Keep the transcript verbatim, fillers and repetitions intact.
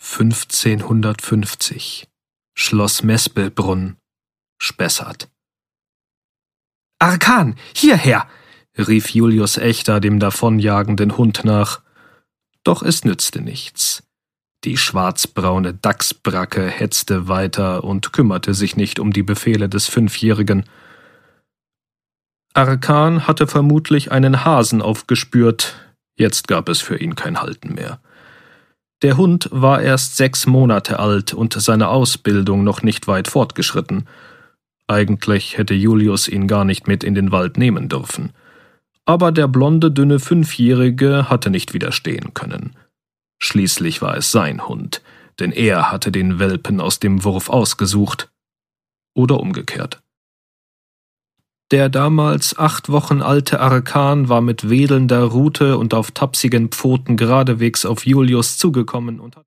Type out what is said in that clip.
fünfzehnhundertfünfzig. Schloss Mespelbrunn, Spessart. »Arkan, hierher!« rief Julius Echter dem davonjagenden Hund nach. Doch es nützte nichts. Die schwarzbraune Dachsbracke hetzte weiter und kümmerte sich nicht um die Befehle des Fünfjährigen. Arkan hatte vermutlich einen Hasen aufgespürt, jetzt gab es für ihn kein Halten mehr. Der Hund war erst sechs Monate alt und seine Ausbildung noch nicht weit fortgeschritten. Eigentlich hätte Julius ihn gar nicht mit in den Wald nehmen dürfen. Aber der blonde, dünne Fünfjährige hatte nicht widerstehen können. Schließlich war es sein Hund, denn er hatte den Welpen aus dem Wurf ausgesucht. Oder umgekehrt. Der damals acht Wochen alte Arkan war mit wedelnder Rute und auf tapsigen Pfoten geradewegs auf Julius zugekommen und